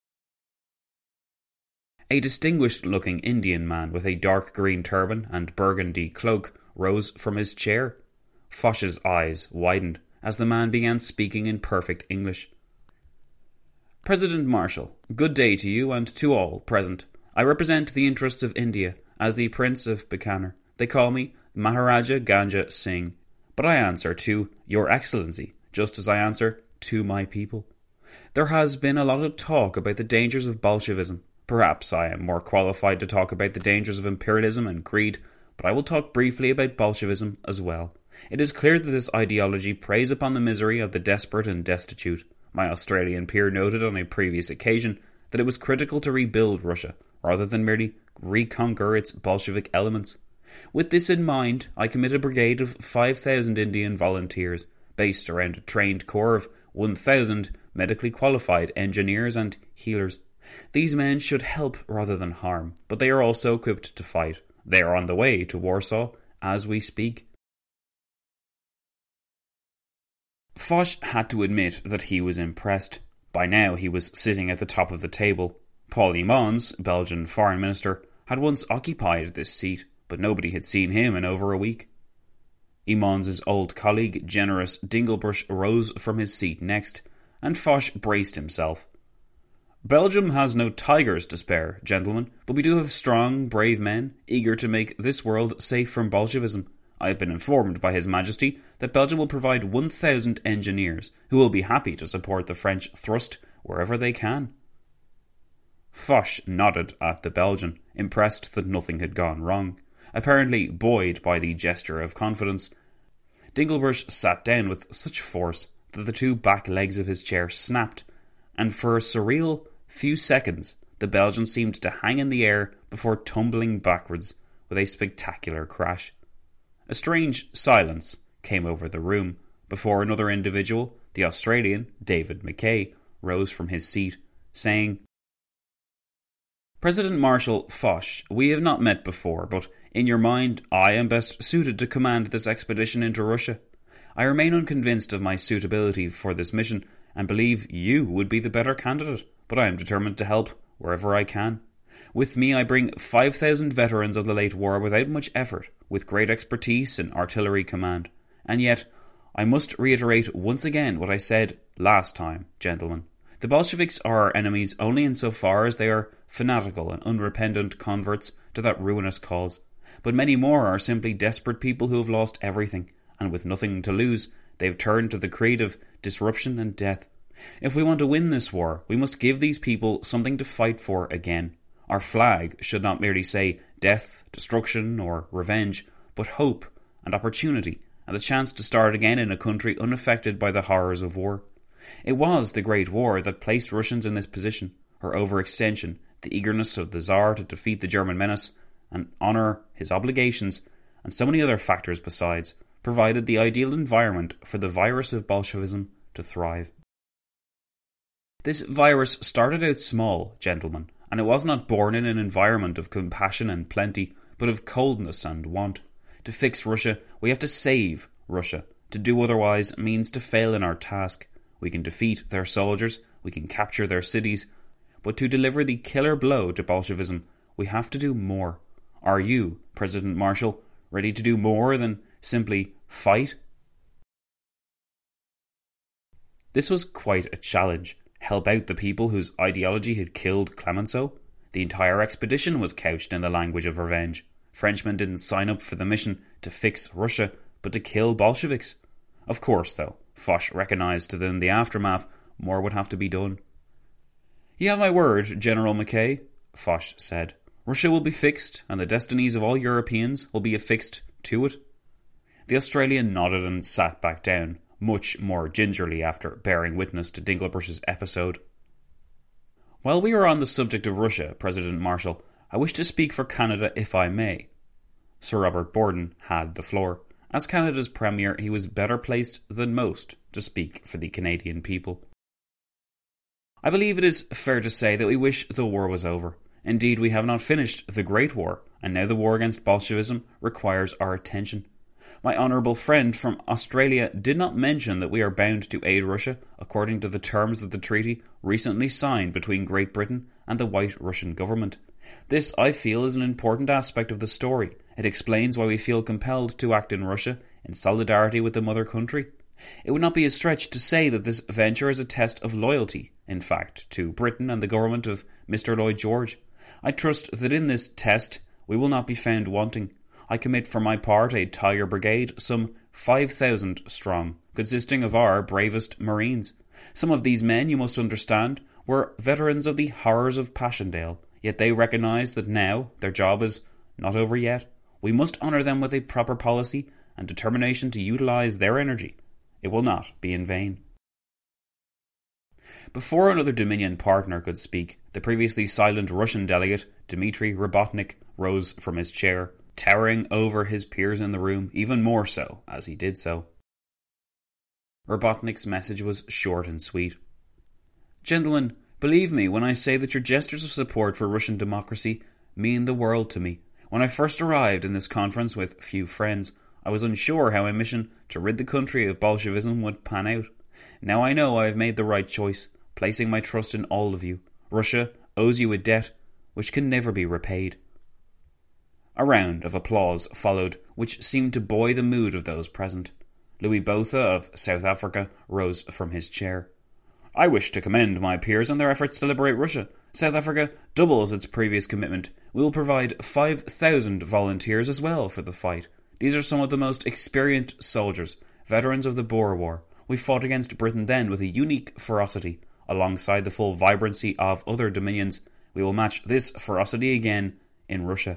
S7: A distinguished-looking Indian man with a dark green turban and burgundy cloak rose from his chair. Foch's eyes widened as the man began speaking in perfect English. President Marshal, good day to you and to all present. I represent the interests of India as the Prince of Bikaner. They call me Maharaja Ganja Singh, but I answer to Your Excellency, just as I answer to my people. There has been a lot of talk about the dangers of Bolshevism. Perhaps I am more qualified to talk about the dangers of imperialism and greed, but I will talk briefly about Bolshevism as well. It is clear that this ideology preys upon the misery of the desperate and destitute. My Australian peer noted on a previous occasion that it was critical to rebuild Russia, rather than merely reconquer its Bolshevik elements. With this in mind, I commit a brigade of 5,000 Indian volunteers, based around a trained corps of 1,000 medically qualified engineers and healers. These men should help rather than harm, but they are also equipped to fight. They are on the way to Warsaw as we speak. Foch had to admit that he was impressed. By now he was sitting at the top of the table. Paul Hymans, Belgian foreign minister, had once occupied this seat, but nobody had seen him in over a week. Hymans' old colleague, generous Dinkelbusch, rose from his seat next, and Foch braced himself. Belgium has no tigers to spare, gentlemen, but we do have strong, brave men, eager to make this world safe from Bolshevism. I have been informed by His Majesty that Belgium will provide 1,000 engineers, who will be happy to support the French thrust wherever they can. Foch nodded at the Belgian, impressed that nothing had gone wrong, apparently buoyed by the gesture of confidence. Dinkelbusch sat down with such force that the two back legs of his chair snapped, and for a surreal few seconds the Belgian seemed to hang in the air before tumbling backwards with a spectacular crash. A strange silence came over the room before another individual, the Australian David Mackay, rose from his seat, saying, President Marshal Foch, we have not met before, but in your mind I am best suited to command this expedition into Russia. I remain unconvinced of my suitability for this mission and believe you would be the better candidate, but I am determined to help wherever I can. With me I bring 5,000 veterans of the late war without much effort, with great expertise in artillery command. And yet, I must reiterate once again what I said last time, gentlemen. The Bolsheviks are our enemies only insofar as they are fanatical and unrepentant converts to that ruinous cause. But many more are simply desperate people who have lost everything, and with nothing to lose, they have turned to the creed of disruption and death. If we want to win this war, we must give these people something to fight for again. Our flag should not merely say death, destruction, or revenge, but hope and opportunity, and a chance to start again in a country unaffected by the horrors of war. It was the Great War that placed Russians in this position. Her overextension, the eagerness of the Tsar to defeat the German menace, and honour his obligations, and so many other factors besides, provided the ideal environment for the virus of Bolshevism to thrive. This virus started out small, gentlemen, and it was not born in an environment of compassion and plenty, but of coldness and want. To fix Russia, we have to save Russia. To do otherwise means to fail in our task. We can defeat their soldiers, we can capture their cities, but to deliver the killer blow to Bolshevism, we have to do more. Are you, President Marshal, ready to do more than simply fight? This was quite a challenge. Help out the people whose ideology had killed Clemenceau? The entire expedition was couched in the language of revenge. Frenchmen didn't sign up for the mission to fix Russia, but to kill Bolsheviks. Of course, though, Foch recognised that in the aftermath more would have to be done. You have my word, General Mackay, Foch said. Russia will be fixed, and the destinies of all Europeans will be affixed to it. The Australian nodded and sat back down, much more gingerly after bearing witness to Dinkelbusch's episode. While we are on the subject of Russia, President Marshal, I wish to speak for Canada if I may. Sir Robert Borden had the floor. As Canada's Premier, he was better placed than most to speak for the Canadian people. I believe it is fair to say that we wish the war was over. Indeed, we have not finished the Great War, and now the war against Bolshevism requires our attention. My honourable friend from Australia did not mention that we are bound to aid Russia according to the terms of the treaty recently signed between Great Britain and the White Russian government. This, I feel, is an important aspect of the story. It explains why we feel compelled to act in Russia in solidarity with the mother country. It would not be a stretch to say that this venture is a test of loyalty, in fact, to Britain and the government of Mr. Lloyd George. I trust that in this test we will not be found wanting. I commit for my part a Tiger Brigade, some 5,000 strong, consisting of our bravest Marines. Some of these men, you must understand, were veterans of the horrors of Passchendaele, yet they recognise that now their job is not over yet. We must honour them with a proper policy and determination to utilise their energy. It will not be in vain. Before another Dominion partner could speak, the previously silent Russian delegate, Dmitry Robotnik, rose from his chair, towering over his peers in the room, even more so as he did so. Robotnik's message was short and sweet. Gentlemen, believe me when I say that your gestures of support for Russian democracy mean the world to me. When I first arrived in this conference with few friends, I was unsure how my mission to rid the country of Bolshevism would pan out. Now I know I have made the right choice, placing my trust in all of you. Russia owes you a debt which can never be repaid." A round of applause followed, which seemed to buoy the mood of those present. Louis Botha of South Africa rose from his chair. "I wish to commend my peers on their efforts to liberate Russia. South Africa doubles its previous commitment. We will provide 5,000 volunteers as well for the fight. These are some of the most experienced soldiers, veterans of the Boer War. We fought against Britain then with a unique ferocity. Alongside the full vibrancy of other dominions, we will match this ferocity again in Russia."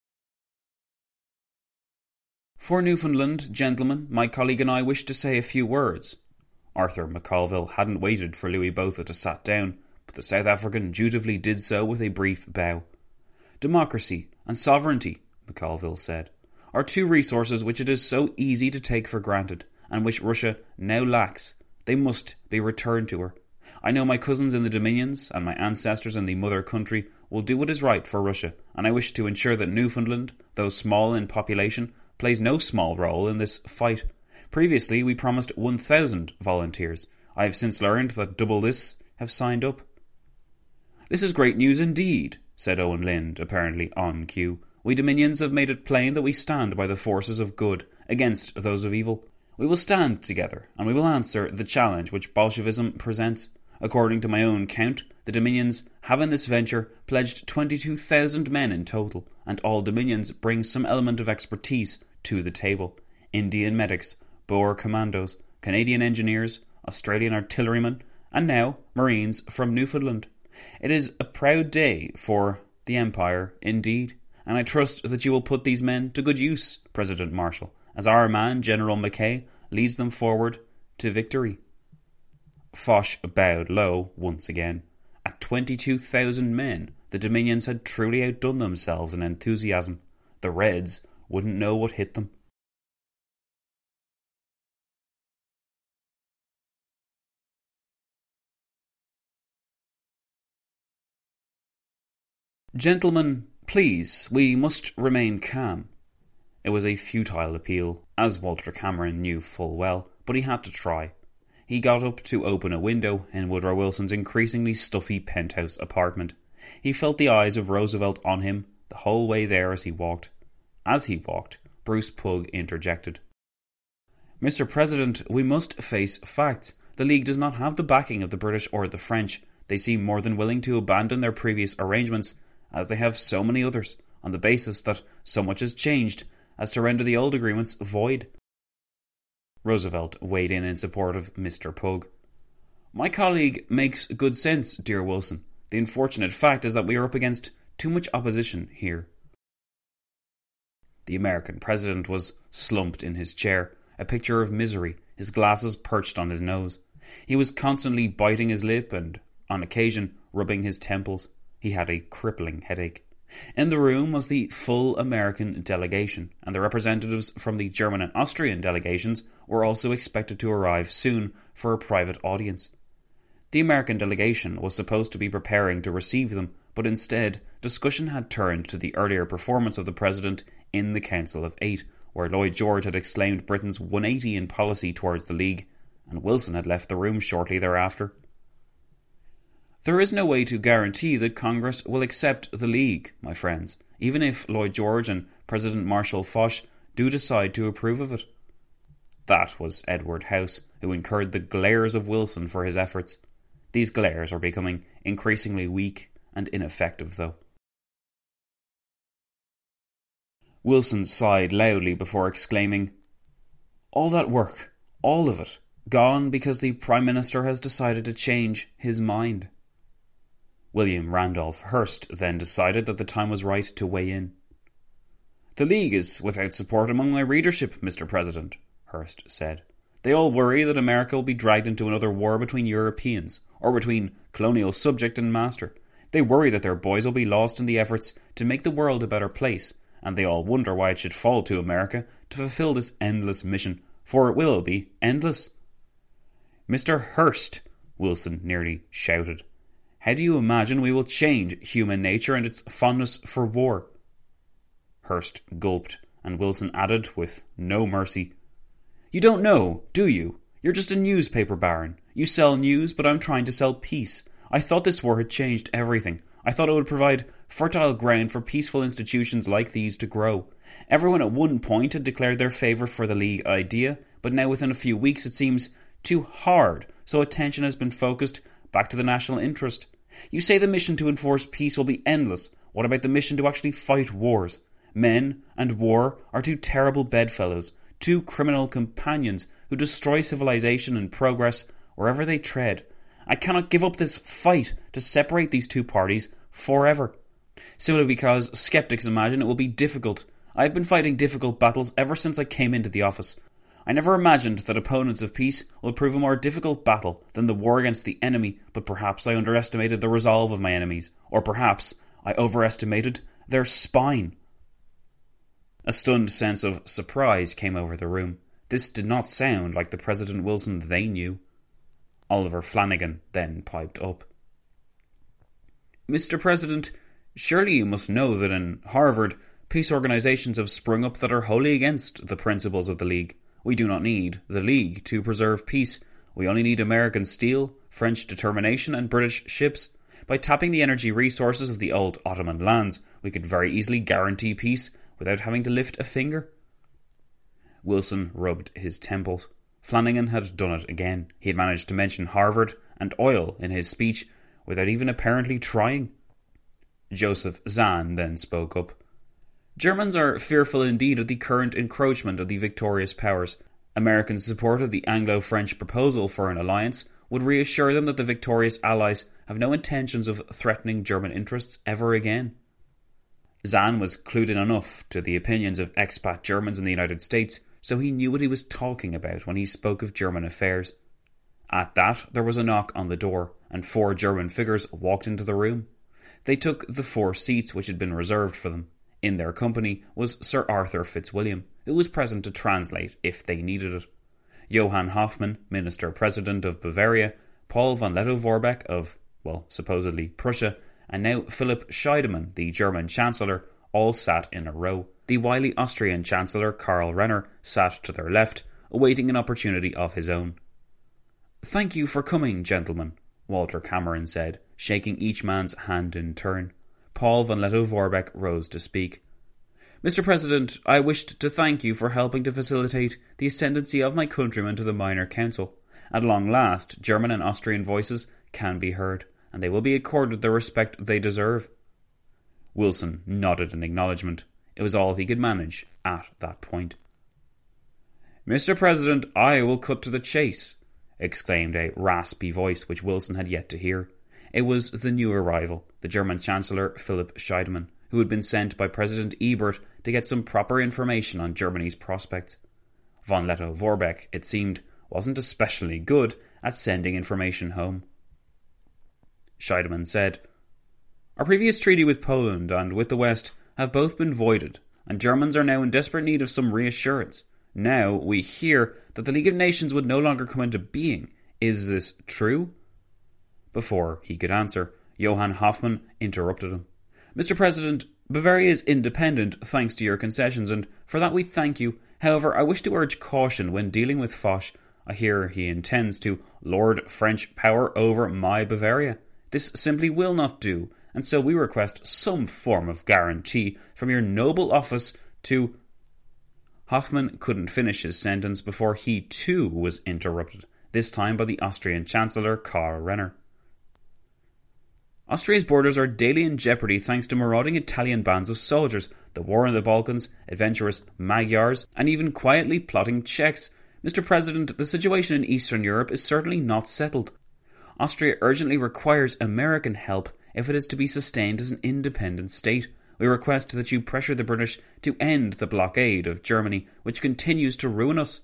S7: "For Newfoundland, gentlemen, my colleague and I wish to say a few words." Arthur McColville hadn't waited for Louis Botha to sat down, but the South African dutifully did so with a brief bow. "Democracy and sovereignty," McColville said, "are two resources which it is so easy to take for granted, and which Russia now lacks. They must be returned to her. I know my cousins in the Dominions and my ancestors in the mother country will do what is right for Russia, and I wish to ensure that Newfoundland, though small in population, plays no small role in this fight. Previously we promised 1,000 volunteers. I have since learned that double this have signed up." "This is great news indeed," said Owen Lind, apparently on cue. "We Dominions have made it plain that we stand by the forces of good against those of evil. We will stand together, and we will answer the challenge which Bolshevism presents. According to my own count, the Dominions have in this venture pledged 22,000 men in total, and all Dominions bring some element of expertise to the table. Indian medics, Boer commandos, Canadian engineers, Australian artillerymen, and now Marines from Newfoundland. It is a proud day for the Empire, indeed, and I trust that you will put these men to good use, President Marshall, as our man, General Mackay, leads them forward to victory." Foch bowed low once again. At 22,000 men, the Dominions had truly outdone themselves in enthusiasm. The Reds wouldn't know what hit them. "Gentlemen, please, we must remain calm." It was a futile appeal, as Walter Cameron knew full well, but he had to try. He got up to open a window in Woodrow Wilson's increasingly stuffy penthouse apartment. He felt the eyes of Roosevelt on him the whole way there as he walked. As he walked, Bruce Pugh interjected. "Mr. President, we must face facts. The League does not have the backing of the British or the French. They seem more than willing to abandon their previous arrangements, as they have so many others, on the basis that so much has changed as to render the old agreements void." Roosevelt weighed in support of Mr. Pugh. "My colleague makes good sense, dear Wilson. The unfortunate fact is that we are up against too much opposition here." The American president was slumped in his chair, a picture of misery, his glasses perched on his nose. He was constantly biting his lip and, on occasion, rubbing his temples. He had a crippling headache. In the room was the full American delegation, and the representatives from the German and Austrian delegations were also expected to arrive soon for a private audience. The American delegation was supposed to be preparing to receive them, but instead, discussion had turned to the earlier performance of the President in the Council of Eight, where Lloyd George had exclaimed Britain's 180 in policy towards the League, and Wilson had left the room shortly thereafter. "There is no way to guarantee that Congress will accept the League, my friends, even if Lloyd George and President Marshall Foch do decide to approve of it." That was Edward House, who incurred the glares of Wilson for his efforts. These glares are becoming increasingly weak and ineffective, though. Wilson sighed loudly before exclaiming, "All that work, all of it, gone because the Prime Minister has decided to change his mind." William Randolph Hearst then decided that the time was right to weigh in. "The League is without support among my readership, Mr. President," Hearst said. "They all worry that America will be dragged into another war between Europeans, or between colonial subject and master. They worry that their boys will be lost in the efforts to make the world a better place, and they all wonder why it should fall to America to fulfill this endless mission, for it will be endless." "Mr. Hearst," Wilson nearly shouted, "how do you imagine we will change human nature and its fondness for war?" Hearst gulped, and Wilson added with no mercy, "You don't know, do you? You're just a newspaper baron. You sell news, but I'm trying to sell peace. I thought this war had changed everything. I thought it would provide fertile ground for peaceful institutions like these to grow. Everyone at one point had declared their favour for the League idea, but now within a few weeks it seems too hard, so attention has been focused back to the national interest. You say the mission to enforce peace will be endless. What about the mission to actually fight wars? Men and war are two terrible bedfellows, two criminal companions who destroy civilization and progress wherever they tread. I cannot give up this fight to separate these two parties forever. Simply because skeptics imagine it will be difficult. I have been fighting difficult battles ever since I came into the office. I never imagined that opponents of peace would prove a more difficult battle than the war against the enemy, but perhaps I underestimated the resolve of my enemies, or perhaps I overestimated their spine." A stunned sense of surprise came over the room. This did not sound like the President Wilson they knew. Oliver Flanagan then piped up. "Mr. President, surely you must know that in Harvard, peace organisations have sprung up that are wholly against the principles of the League. We do not need the League to preserve peace. We only need American steel, French determination and British ships. By tapping the energy resources of the old Ottoman lands, we could very easily guarantee peace without having to lift a finger." Wilson rubbed his temples. Flanagan had done it again. He had managed to mention Harvard and oil in his speech without even apparently trying. Joseph Zahn then spoke up. "Germans are fearful indeed of the current encroachment of the victorious powers. American support of the Anglo-French proposal for an alliance would reassure them that the victorious allies have no intentions of threatening German interests ever again." Zahn was clued in enough to the opinions of expat Germans in the United States, so he knew what he was talking about when he spoke of German affairs. At that, there was a knock on the door, and 4 German figures walked into the room. They took the 4 seats which had been reserved for them. In their company was Sir Arthur Fitzwilliam, who was present to translate if they needed it. Johann Hoffmann, Minister-President of Bavaria, Paul von Lettow-Vorbeck of, supposedly Prussia, and now Philipp Scheidemann, the German Chancellor, all sat in a row. The wily Austrian Chancellor Karl Renner sat to their left, awaiting an opportunity of his own. "Thank you for coming, gentlemen," Walter Cameron said, shaking each man's hand in turn. Paul von Lettow-Vorbeck rose to speak. "Mr. President, I wished to thank you for helping to facilitate the ascendancy of my countrymen to the Minor Council. At long last, German and Austrian voices can be heard, and they will be accorded the respect they deserve." Wilson nodded in acknowledgement. It was all he could manage at that point. "Mr. President, I will cut to the chase," exclaimed a raspy voice which Wilson had yet to hear. It was the new arrival, the German Chancellor Philipp Scheidemann, who had been sent by President Ebert to get some proper information on Germany's prospects. Von Lettow-Vorbeck, it seemed, wasn't especially good at sending information home. Scheidemann said, "Our previous treaty with Poland and with the West have both been voided, and Germans are now in desperate need of some reassurance. Now we hear that the League of Nations would no longer come into being. Is this true?" Before he could answer, Johann Hoffmann interrupted him. "Mr. President, Bavaria is independent thanks to your concessions, and for that we thank you. However, I wish to urge caution when dealing with Foch. I hear he intends to lord French power over my Bavaria. This simply will not do, and so we request some form of guarantee from your noble office to—" Hoffmann couldn't finish his sentence before he too was interrupted, this time by the Austrian Chancellor Karl Renner. "Austria's borders are daily in jeopardy thanks to marauding Italian bands of soldiers, the war in the Balkans, adventurous Magyars, and even quietly plotting Czechs. Mr. President, the situation in Eastern Europe is certainly not settled. Austria urgently requires American help if it is to be sustained as an independent state. We request that you pressure the British to end the blockade of Germany, which continues to ruin us."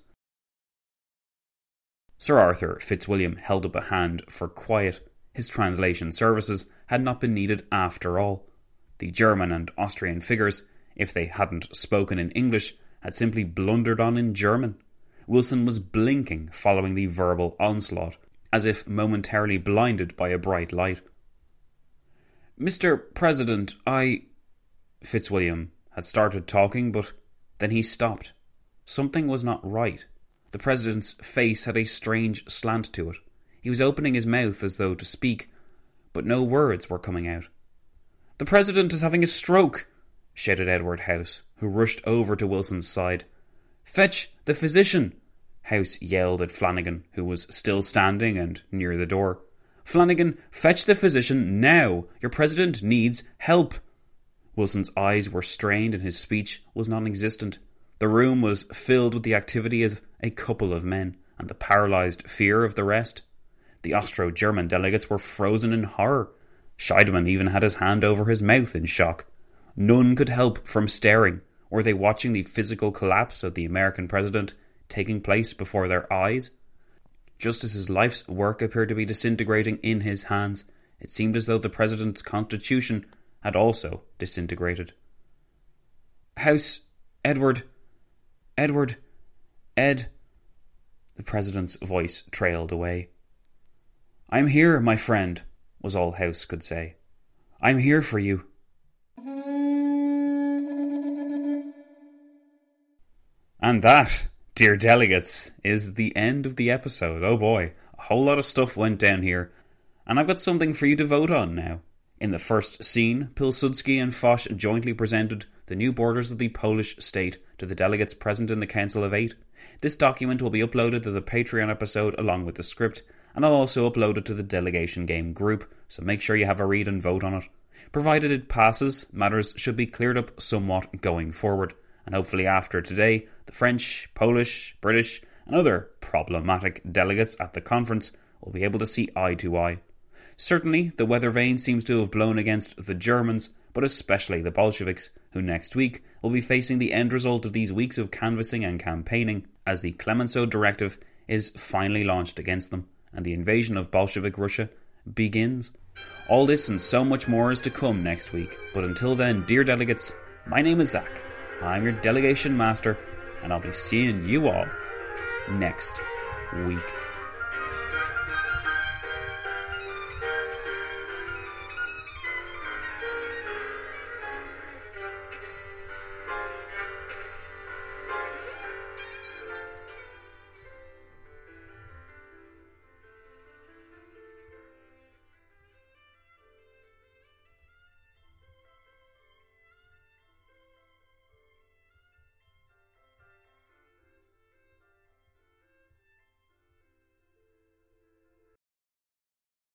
S7: Sir Arthur Fitzwilliam held up a hand for quiet. His translation services had not been needed after all. The German and Austrian figures, if they hadn't spoken in English, had simply blundered on in German. Wilson was blinking following the verbal onslaught, as if momentarily blinded by a bright light. "Mr. President, Fitzwilliam had started talking, but then he stopped. Something was not right. The president's face had a strange slant to it. He was opening his mouth as though to speak, but no words were coming out. "The president is having a stroke," shouted Edward House, who rushed over to Wilson's side. "Fetch the physician," House yelled at Flanagan, who was still standing and near the door. "Flanagan, fetch the physician now. Your president needs help." Wilson's eyes were strained and his speech was non-existent. The room was filled with the activity of a couple of men and the paralysed fear of the rest. The Austro-German delegates were frozen in horror. Scheidemann even had his hand over his mouth in shock. None could help from staring. Were they watching the physical collapse of the American president taking place before their eyes? Just as his life's work appeared to be disintegrating in his hands, it seemed as though the president's constitution had also disintegrated. "House, Edward, Ed," the president's voice trailed away. "I'm here, my friend," was all House could say. "I'm here for you." And that, dear delegates, is the end of the episode. Oh boy, a whole lot of stuff went down here, and I've got something for you to vote on now. In the first scene, Pilsudski and Foch jointly presented the new borders of the Polish state to the delegates present in the Council of Eight. This document will be uploaded to the Patreon episode along with the script, and I'll also upload it to the Delegation Game group, so make sure you have a read and vote on it. Provided it passes, matters should be cleared up somewhat going forward, and hopefully after today, the French, Polish, British, and other problematic delegates at the conference will be able to see eye to eye. Certainly, the weather vane seems to have blown against the Germans, but especially the Bolsheviks, who next week will be facing the end result of these weeks of canvassing and campaigning, as the Clemenceau Directive is finally launched against them, and the invasion of Bolshevik Russia begins. All this and so much more is to come next week, but until then, dear delegates, my name is Zach, I'm your delegation master, and I'll be seeing you all next week.